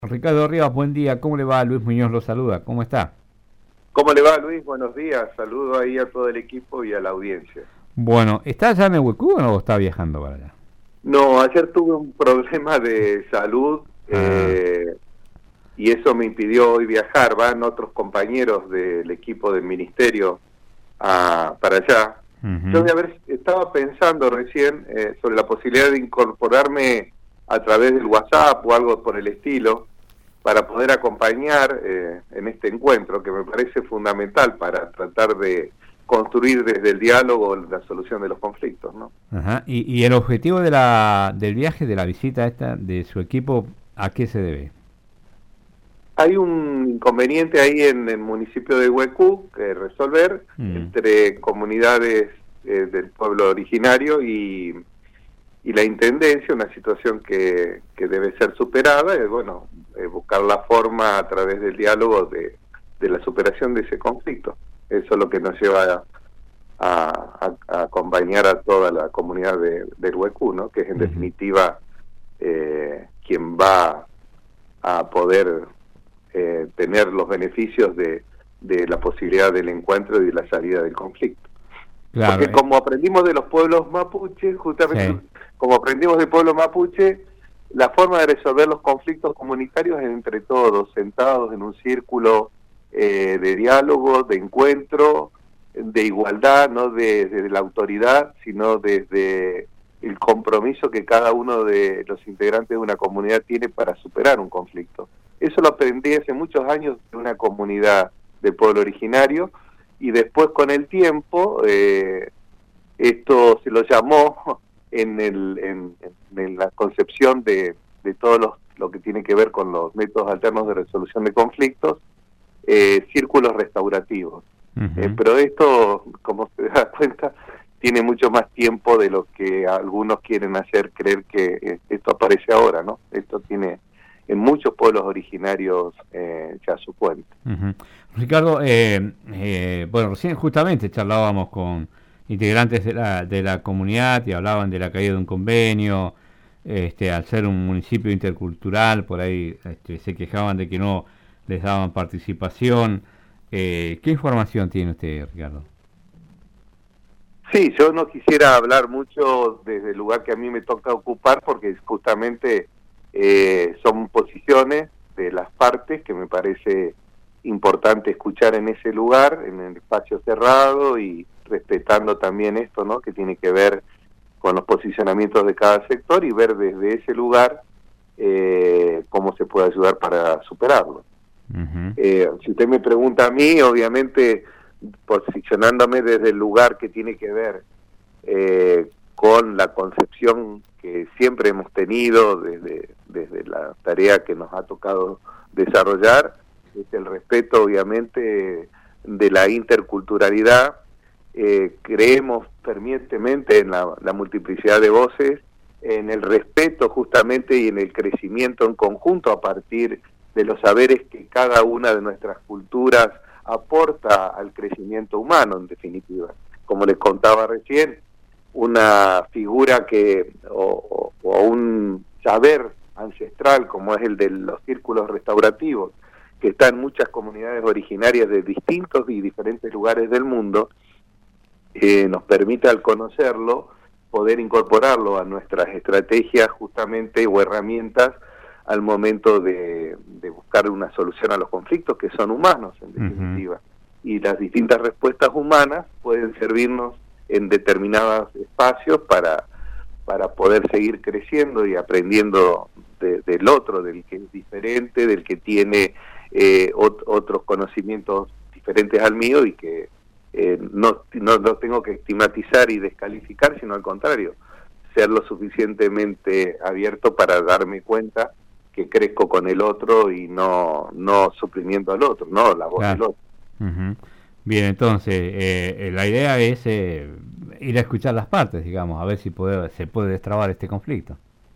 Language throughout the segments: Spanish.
Ricardo Rivas, buen día. ¿Cómo le va? Luis Muñoz lo saluda. ¿Cómo está? ¿Cómo le va, Luis? Buenos días. Saludo ahí a todo el equipo y a la audiencia. Bueno, ¿está allá en Nehuelcú o no está viajando para allá? No, ayer tuve un problema de salud Ah, y eso me impidió hoy viajar. Van otros compañeros del equipo del ministerio para allá. Yo ujú. estaba pensando recién sobre la posibilidad de incorporarme a través del WhatsApp o algo por el estilo para poder acompañar en este encuentro que me parece fundamental para tratar de construir desde el diálogo la solución de los conflictos, ¿no? Ajá. ¿Y el objetivo del viaje, de la visita esta de su equipo, a qué se debe? Hay un inconveniente ahí en el municipio de Huecú que resolver Mm, entre comunidades del pueblo originario y la intendencia, una situación que debe ser superada, y bueno, buscar la forma a través del diálogo de la superación de ese conflicto. Eso es lo que nos lleva a acompañar a toda la comunidad del Huecú, ¿no? Que es en ujú. definitiva quien va a poder tener los beneficios de la posibilidad del encuentro y de la salida del conflicto. Claro, Porque como aprendimos de los pueblos mapuche, justamente sí. como aprendimos del pueblo mapuche, la forma de resolver los conflictos comunitarios es entre todos, sentados en un círculo de diálogo, de encuentro, de igualdad, no desde la autoridad, sino desde el compromiso que cada uno de los integrantes de una comunidad tiene para superar un conflicto. Eso lo aprendí hace muchos años de una comunidad del pueblo originario, y después con el tiempo esto se lo llamó en la concepción de todo lo que tiene que ver con los métodos alternos de resolución de conflictos, círculos restaurativos. Ujú. Pero esto, como se da cuenta, tiene mucho más tiempo de lo que algunos quieren hacer creer que esto aparece ahora, ¿no? Esto tiene en muchos pueblos originarios ya su cuenta. Ujú. Ricardo, bueno, recién justamente charlábamos con integrantes de la comunidad y hablaban de la caída de un convenio, al ser un municipio intercultural, por ahí se quejaban de que no les daban participación. ¿Qué información tiene usted, Ricardo? Sí, yo no quisiera hablar mucho desde el lugar que a mí me toca ocupar porque justamente son posiciones de las partes que me parece importante escuchar en ese lugar, en el espacio cerrado y respetando también esto, ¿no? Que tiene que ver con los posicionamientos de cada sector y ver desde ese lugar cómo se puede ayudar para superarlo. Ujú. Si usted me pregunta a mí, obviamente posicionándome desde el lugar que tiene que ver con la concepción que siempre hemos tenido desde la tarea que nos ha tocado desarrollar, es el respeto obviamente de la interculturalidad. Creemos fervientemente en la multiplicidad de voces, en el respeto justamente y en el crecimiento en conjunto a partir de los saberes que cada una de nuestras culturas aporta al crecimiento humano, en definitiva. Como les contaba recién, una figura o un saber ancestral como es el de los círculos restaurativos, que está en muchas comunidades originarias de distintos y diferentes lugares del mundo, nos permite al conocerlo poder incorporarlo a nuestras estrategias justamente o herramientas al momento de buscar una solución a los conflictos que son humanos en Ujú. definitiva, y las distintas respuestas humanas pueden servirnos en determinados espacios para poder seguir creciendo y aprendiendo del otro, del que es diferente, del que tiene otros conocimientos diferentes al mío y que no tengo que estigmatizar y descalificar, sino al contrario, ser lo suficientemente abierto para darme cuenta que crezco con el otro y no suprimiendo al otro, no la voz del Claro. otro. Ujú. Bien, entonces, la idea es ir a escuchar las partes, digamos, a ver si se puede destrabar este conflicto.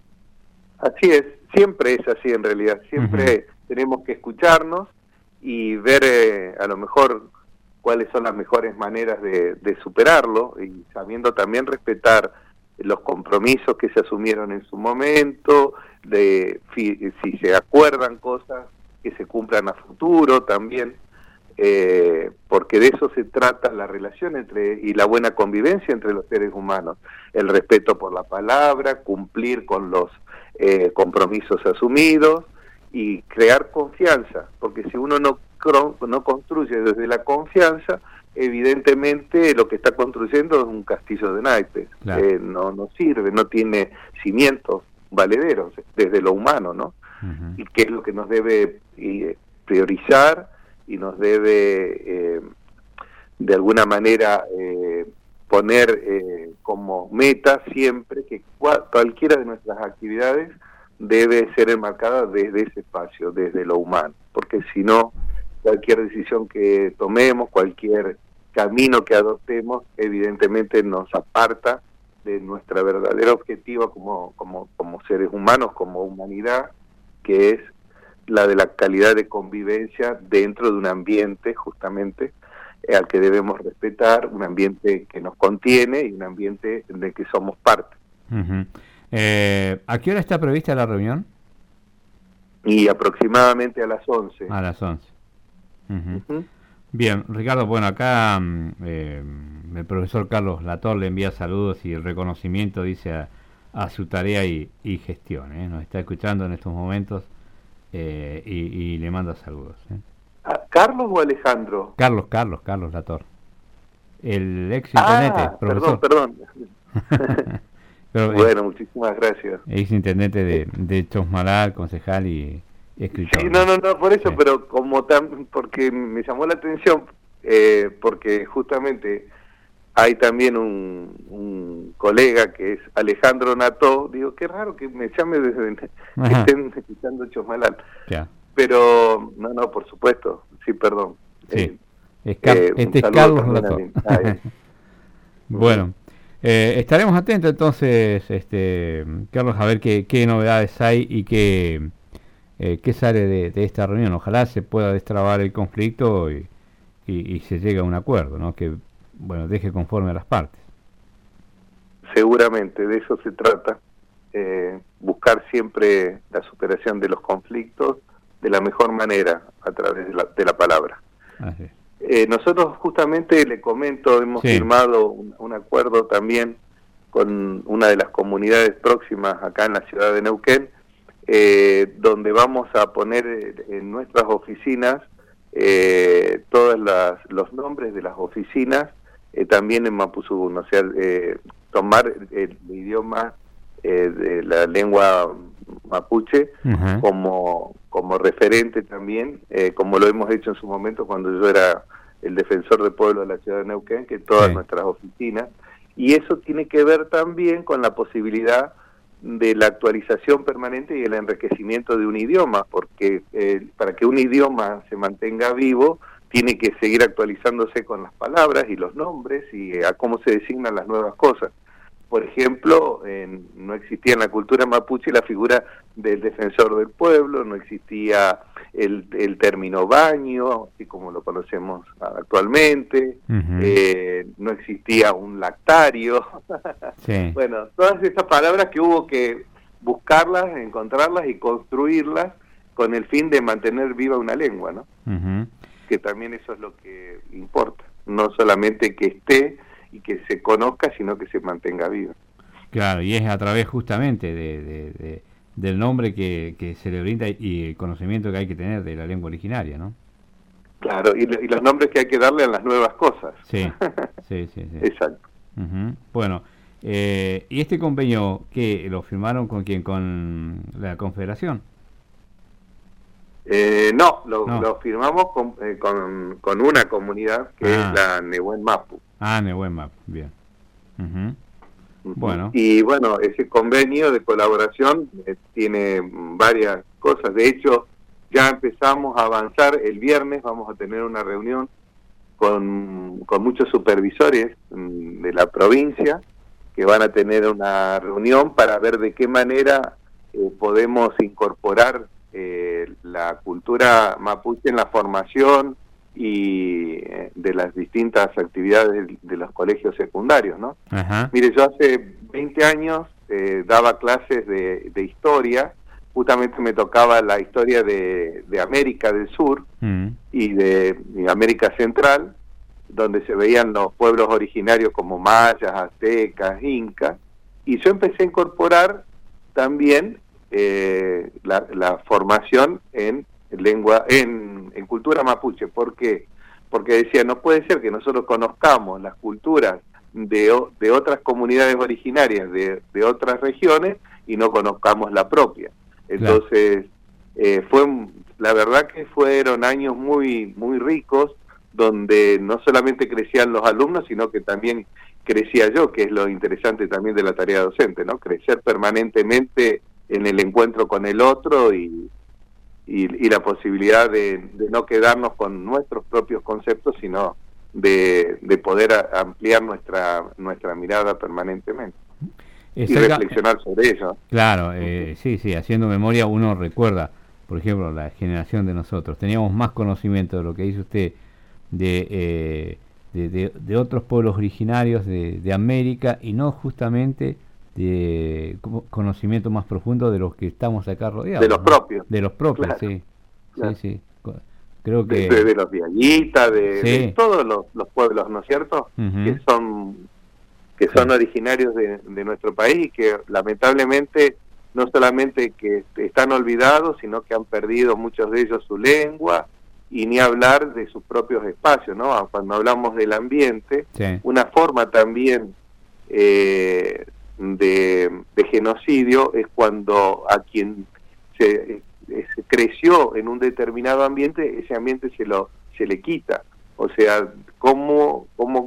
Así es, siempre es así en realidad, Ujú. siempre tenemos que escucharnos y ver a lo mejor cuáles son las mejores maneras de superarlo y sabiendo también respetar los compromisos que se asumieron en su momento, si se acuerdan cosas que se cumplan a futuro también, porque de eso se trata la relación y la buena convivencia entre los seres humanos, el respeto por la palabra, cumplir con los compromisos asumidos y crear confianza, porque si uno no construye desde la confianza, evidentemente lo que está construyendo es un castillo de naipes. Claro. No sirve, no tiene cimientos valederos desde lo humano, ¿no? Uh-huh. Y que es lo que nos debe priorizar y nos debe de alguna manera poner como meta siempre que cualquiera de nuestras actividades debe ser enmarcada desde ese espacio, desde lo humano, porque si no, cualquier decisión que tomemos, cualquier camino que adoptemos, evidentemente nos aparta de nuestra verdadera objetivo como seres humanos, como humanidad, que es la de la calidad de convivencia dentro de un ambiente justamente al que debemos respetar, un ambiente que nos contiene y un ambiente de que somos parte. Uh-huh. ¿A qué hora está prevista la reunión? Y aproximadamente a las 11. A las 11. Uh-huh. Uh-huh. Bien, Ricardo, bueno, acá el profesor Carlos Lator le envía saludos y reconocimiento, dice, a su tarea y gestión, nos está escuchando en estos momentos y le manda saludos. ¿Carlos o Alejandro? Carlos Lator, el ex intendente, profesor. Perdón. Pero, bueno, muchísimas gracias. Ex intendente de Chosmalal, concejal y escritor. Sí, no, por eso, sí. Pero porque me llamó la atención, porque justamente hay también un colega que es Alejandro Nató, digo, qué raro que me llame desde que estén escuchando Chosmalal. Ya. Pero, no, por supuesto, sí, perdón. Sí, este es Carlos Nató. Bueno. Estaremos atentos entonces, Carlos, a ver qué novedades hay y qué sale de esta reunión. Ojalá se pueda destrabar el conflicto y se llegue a un acuerdo, ¿no? Que, bueno, deje conforme a las partes. Seguramente, de eso se trata. Buscar siempre la superación de los conflictos de la mejor manera, a través de la palabra. Así es. Nosotros justamente, le comento, hemos firmado un acuerdo también con una de las comunidades próximas acá en la ciudad de Neuquén, donde vamos a poner en nuestras oficinas todos los nombres de las oficinas, también en Mapuzungún, o sea, tomar el idioma de la lengua mapuche uh-huh. como referente también, como lo hemos hecho en su momento cuando yo era el defensor del pueblo de la ciudad de Neuquén, que todas nuestras oficinas, y eso tiene que ver también con la posibilidad de la actualización permanente y el enriquecimiento de un idioma, porque para que un idioma se mantenga vivo, tiene que seguir actualizándose con las palabras y los nombres y a cómo se designan las nuevas cosas. Por ejemplo, no existía en la cultura mapuche la figura del defensor del pueblo, no existía el término baño, así como lo conocemos actualmente, uh-huh. No existía un lactario. Sí. Bueno, todas esas palabras que hubo que buscarlas, encontrarlas y construirlas con el fin de mantener viva una lengua, ¿no? Uh-huh. Que también eso es lo que importa, no solamente que esté y que se conozca, sino que se mantenga vivo. Claro, y es a través justamente del nombre que se le brinda y el conocimiento que hay que tener de la lengua originaria, ¿no? Claro, y los nombres que hay que darle a las nuevas cosas. Sí. Exacto. Uh-huh. Bueno, ¿y este convenio qué lo firmaron con quién? ¿Con la Confederación? No, lo firmamos con una comunidad que es la Nehuen Mapu. Nehuen Mapu, bien. Uh-huh. Uh-huh. Bueno. Y bueno, ese convenio de colaboración tiene varias cosas. De hecho, ya empezamos a avanzar. El viernes vamos a tener una reunión con muchos supervisores de la provincia que van a tener una reunión para ver de qué manera podemos incorporar la cultura mapuche en la formación y de las distintas actividades de los colegios secundarios, ¿no? Ajá. Mire, yo hace 20 años daba clases de historia, justamente me tocaba la historia de América del Sur y de América Central, donde se veían los pueblos originarios como mayas, aztecas, incas, y yo empecé a incorporar también la formación en lengua, en cultura mapuche. ¿Por qué? Porque decía, no puede ser que nosotros conozcamos las culturas de otras comunidades originarias de otras regiones y no conozcamos la propia. Entonces, la verdad que fueron años muy, muy ricos, donde no solamente crecían los alumnos, sino que también crecía yo, que es lo interesante también de la tarea docente, ¿no? Crecer permanentemente en el encuentro con el otro y la posibilidad de no quedarnos con nuestros propios conceptos, sino de poder ampliar nuestra mirada permanentemente y reflexionar sobre ello. Claro, sí, haciendo memoria uno recuerda, por ejemplo, la generación de nosotros, teníamos más conocimiento de lo que dice usted de otros pueblos originarios de América, y no justamente de conocimiento más profundo de los que estamos acá rodeados. De los propios. De los propios, claro, sí. Claro. Sí. Creo que... De los viaguitas, de todos los pueblos, ¿no es cierto? Que son originarios de nuestro país y que lamentablemente no solamente que están olvidados, sino que han perdido muchos de ellos su lengua, y ni hablar de sus propios espacios, ¿no? Cuando hablamos del ambiente, una forma también de genocidio es cuando a quien se creció en un determinado ambiente, ese ambiente se le quita. O sea, cómo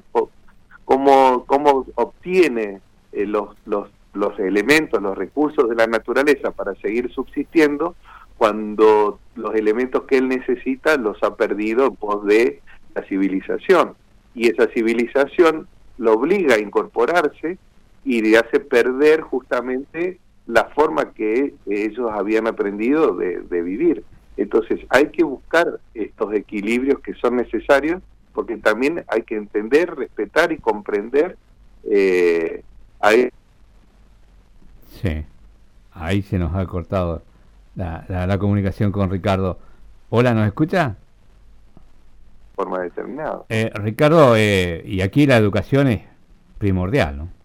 obtiene los elementos, los recursos de la naturaleza para seguir subsistiendo, cuando los elementos que él necesita los ha perdido en pos de la civilización. Y esa civilización lo obliga a incorporarse y le hace perder justamente la forma que ellos habían aprendido de vivir. Entonces hay que buscar estos equilibrios que son necesarios, porque también hay que entender, respetar y comprender. Ahí se nos ha cortado la comunicación con Ricardo. Hola, ¿nos escucha? Forma determinada. Ricardo, y aquí la educación es primordial, ¿no?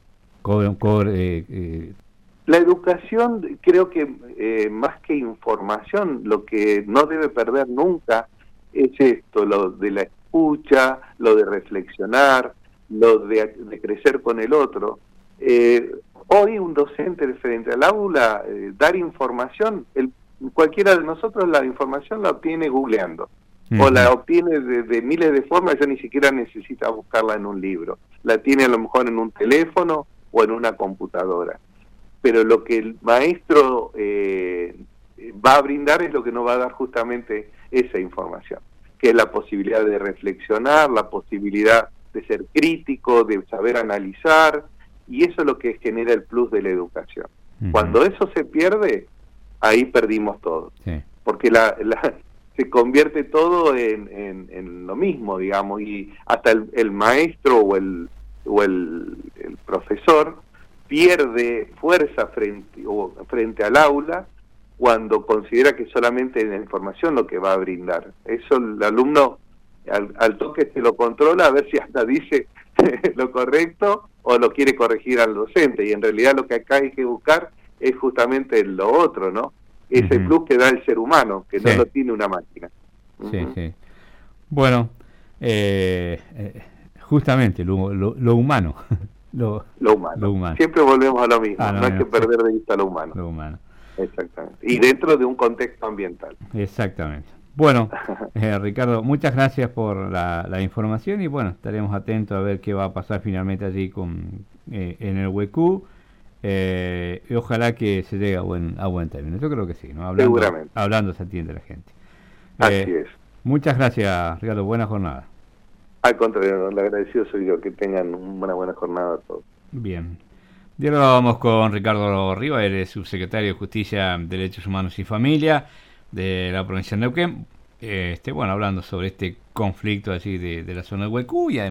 La educación, creo que más que información, lo que no debe perder nunca es esto, lo de la escucha, lo de reflexionar, lo de crecer con el otro. Hoy un docente frente al aula, dar información, cualquiera de nosotros la información la obtiene googleando, o la obtiene de miles de formas, ya ni siquiera necesita buscarla en un libro, la tiene a lo mejor en un teléfono o en una computadora. Pero lo que el maestro va a brindar es lo que nos va a dar justamente esa información, que es la posibilidad de reflexionar, la posibilidad de ser crítico, de saber analizar, y eso es lo que genera el plus de la educación. Cuando eso se pierde, ahí perdimos todo, porque se convierte todo en lo mismo, digamos, y hasta el maestro o el profesor pierde fuerza frente al aula cuando considera que solamente la información lo que va a brindar. Eso el alumno al toque se lo controla, a ver si hasta dice lo correcto o lo quiere corregir al docente, y en realidad lo que acá hay que buscar es justamente lo otro, ¿no? Ese plus que da el ser humano, que no lo tiene una máquina. Bueno, justamente lo humano. Lo humano. Siempre volvemos a lo mismo, no hay que perder de vista lo humano. Exactamente. Y dentro de un contexto ambiental. Exactamente. Bueno, Ricardo, muchas gracias por la información, y bueno, estaremos atentos a ver qué va a pasar finalmente allí en el Huecú, y ojalá que se llegue a buen término. Yo creo que sí, ¿no? Seguramente. Hablando se atiende la gente. Así es. Muchas gracias, Ricardo. Buena jornada. Al contrario, el agradecido soy yo. Que tengan una buena jornada a todos. Bien. Dialogamos con Ricardo Rivas, él es subsecretario de Justicia, Derechos Humanos y Familia de la provincia de Neuquén. bueno, hablando sobre este conflicto allí de la zona de Huecú y